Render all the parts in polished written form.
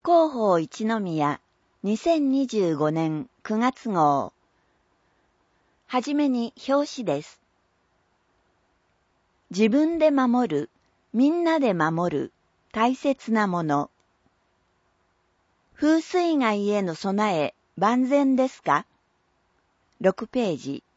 広報一宮2025年9月号。はじめに表紙です。自分で守る、みんなで守る、大切なもの。風水害への備え、万全ですか ?6 ページ。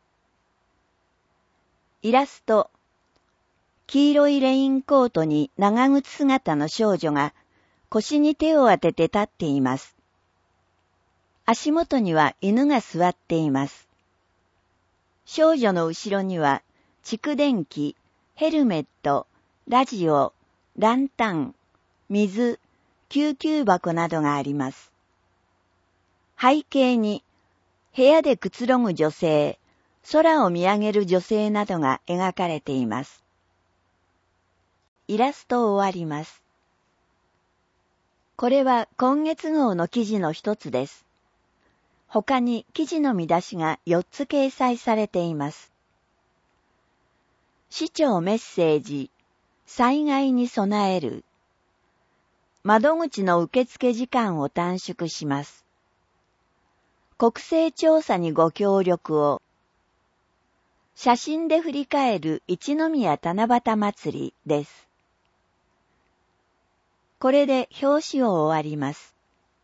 イラスト。黄色いレインコートに長靴姿の少女が腰に手を当てて立っています。足元には犬が座っています。少女の後ろには蓄電器、ヘルメット、ラジオ、ランタン、水、救急箱などがあります。背景に部屋でくつろぐ女性、空を見上げる女性などが描かれています。イラスト終わります。これは今月号の記事の一つです。他に記事の見出しが4つ掲載されています。市長メッセージ、災害に備える。窓口の受付時間を短縮します。国勢調査にご協力を。写真で振り返る一宮七夕祭りです。これで表紙を終わります。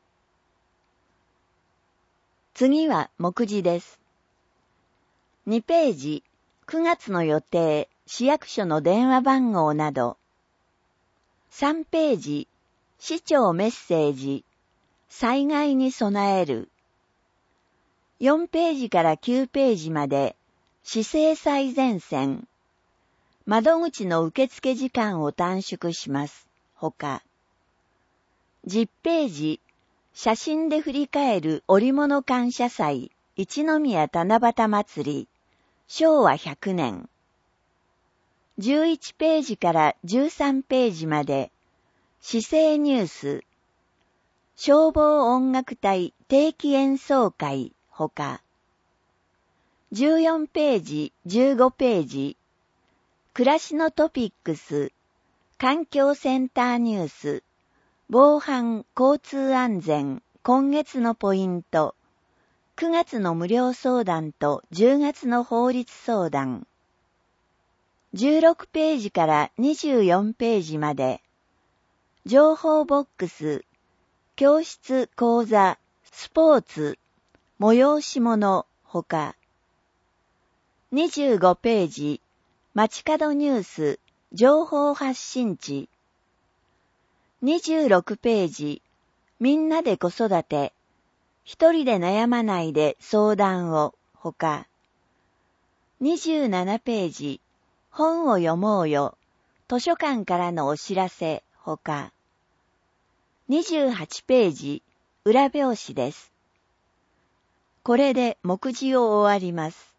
次は目次です。2ページ、9月の予定、市役所の電話番号など。3ページ、市長メッセージ、災害に備える。4ページから9ページまで、市政最前線。窓口の受付時間を短縮します。ほか。10ページ、写真で振り返る織物感謝祭、一宮七夕祭り、昭和100年。11ページから13ページまで、市政ニュース、消防音楽隊定期演奏会、ほか。14ページ、15ページ、暮らしのトピックス、環境センターニュース、防犯交通安全、今月のポイント、9月の無料相談と10月の法律相談。16ページから24ページまで、情報ボックス、教室講座、スポーツ、催し物、ほか。25ページ、街角ニュース、情報発信地。26ページ、みんなで子育て、一人で悩まないで相談を、ほか。27ページ、本を読もうよ、図書館からのお知らせ、ほか。28ページ、裏表紙です。これで目次を終わります。